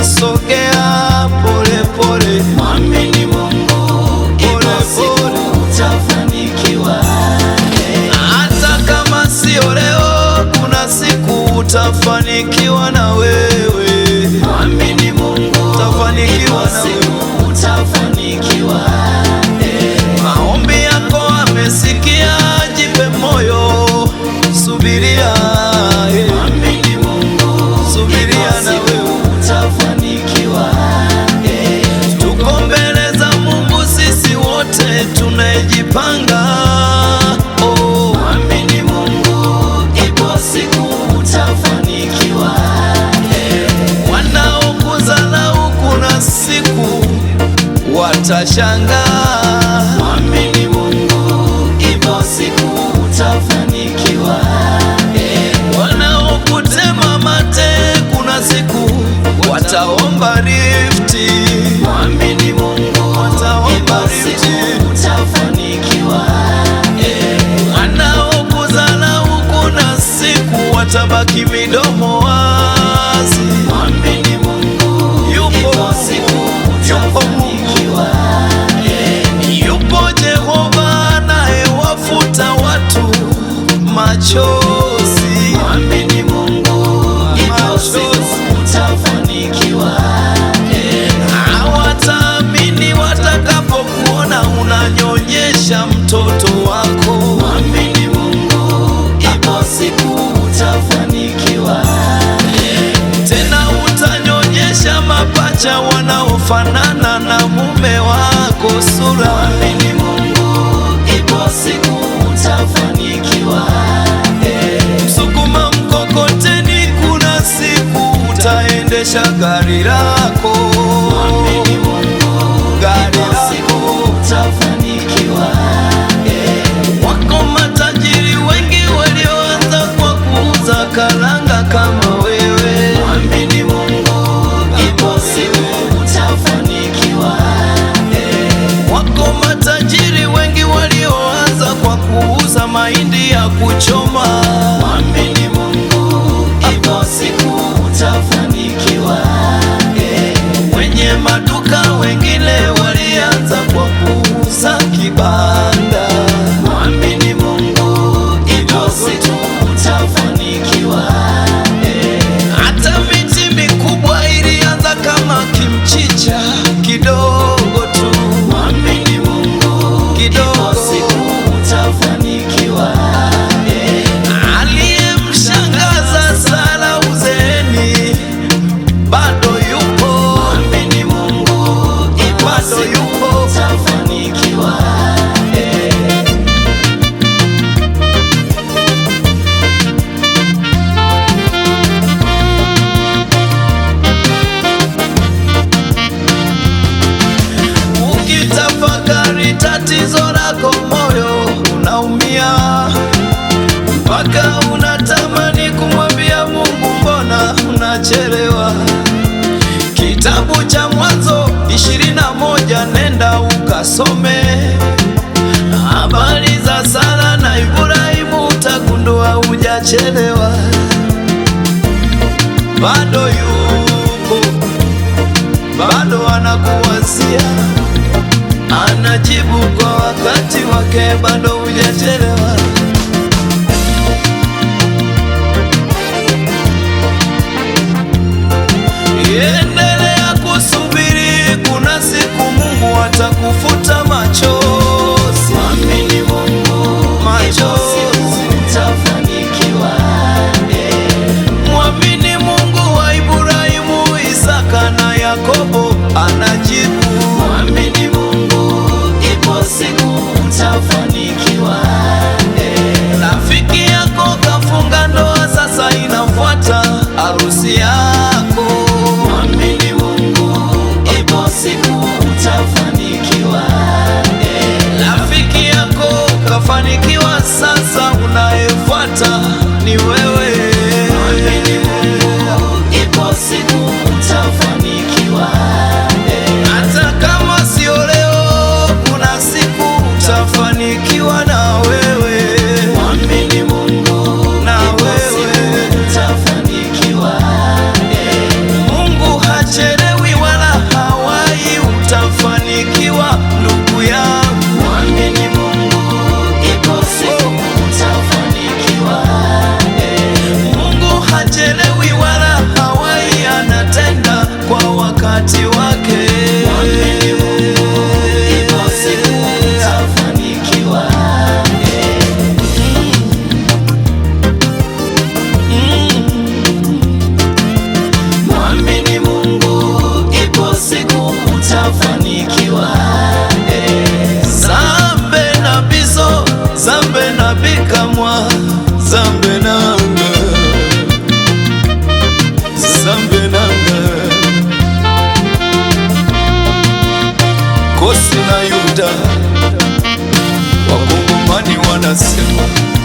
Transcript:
unasogea pole pole. Mwamini Mungu, ipo siku utafanikiwa. Hata kama sio leo, kuna siku utafanikiwa na wewe. Mwamini Mungu, Utafanikiwa ipo na siku utafanikiwa. Maombi yako amesikia, jipe moyo, subiria. Mwamini Mungu, Subiria ipo na siku wewe. utafanikiwa. Tuko mbele za Mungu sisi wote tunajipanga. Oh, Mwamini Mungu, ipo siku utafanikiwa. wanaokudharau kuna siku watashangaa. Mwamini Mungu, ipo siku utafanikiwa. Wanaokutema mate kuna siku wataomba rifti. Mwamini Mungu, Wataomba ipo rifti. siku utafanikiwa. Wanaokudharau kuna siku watabaki midomo wazi. Mwamini Mungu, Yupo ipo Mungu, siku yupo utafanikiwa. Yupo Jehova anayewafuta watu machozi. Mwamini Mungu, ipo siku utafanikiwa. Hawataamini watakapokuona unanyonyesha mtoto wako. Mwamini Mungu, ipo siku utafanikiwa. Tena utanyonyesha mapacha wanaofanana na mume wako sura. Mwamini Mungu, ipo siku utafanikiwa. Sukuma mkokoteni, kuna siku utaendesha gari lako. Mwamini Mungu, Gari ipo siku lako. utafanikiwa. Wako matajiri wengi walioanza kwa kuuza karanga kama wewe. Mwamini Mungu, ipo siku utafanikiwa. Wako matajiri wengi walioanza kwa kuuza mahindi ya kuchoma. Mwamini Mungu, ipo siku utafanikiwa. Wenye maduka wengine walianza kwa kuuza kibanda. Mwamini Mungu, ipo siku utafanikiwa. Hata miti mikubwa ilianza kama kimchicha kidogo tu. Mwamini Mungu, Kidogo. ipo siku utafanikiwa. Aliyemshangaza Sara uzeeni bado yupo. Mwamini Mungu, ipo Bado siku yupo. utafanikiwa. Ukitafakari tatizo lako, moyo unaumia, mpaka unatamani kumwambia Mungu, mbona unachelewa? Kitabu cha Mwanzo 21, nenda ukasome habari za Sara na Ibrahimu, utagundua hujachelewa. Bado yupo, bado anakuwazia, anajibu kwa wakati wake, bado hujachelewa. Endelea kusubiri, kuna siku Mungu atakufuta machozi. Mwamini Mungu, ipo siku utafanikiwa. Mwamini Mungu wa Ibrahimu, Isaka na Yakobo anajibu. Mwamini Mungu, ipo siku utafanikiwa. Rafiki yako kafunga ndoa, sasa inafuata harusi yako. Mwamini utafanikiwa. Zambe na biso, zambe na bikamwa, zambe nanga, zambe nanga. Kosi na Yuda, Wakongomani wanasema